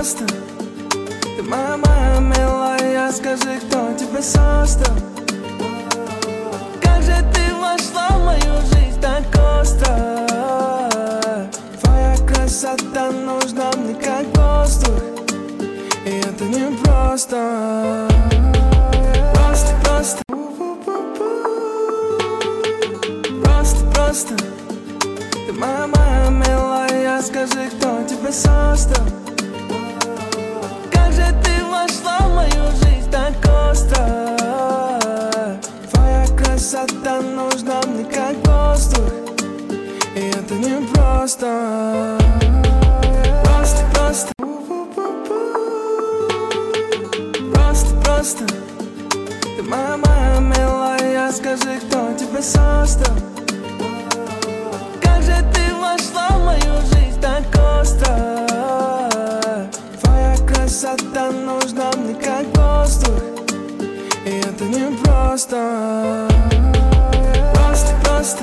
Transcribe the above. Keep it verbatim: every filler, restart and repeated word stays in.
просто. Ты моя, моя милая, скажи, кто тебя создал? Как же ты вошла в мою жизнь так остро? Твоя красота нужна мне как воздух, и это не просто. Просто, просто. Просто, просто. Ты моя, моя милая, скажи, кто тебя создал? Как же ты вошла в мою жизнь так остро? Твоя красота нужна мне как воздух, и это не просто. Просто, просто. Просто, просто. Ты моя, моя милая, скажи, кто тебя создал? Как же ты вошла в мою жизнь так остро? Твоя красота нужна мне как воздух, и это не просто. Просто, просто.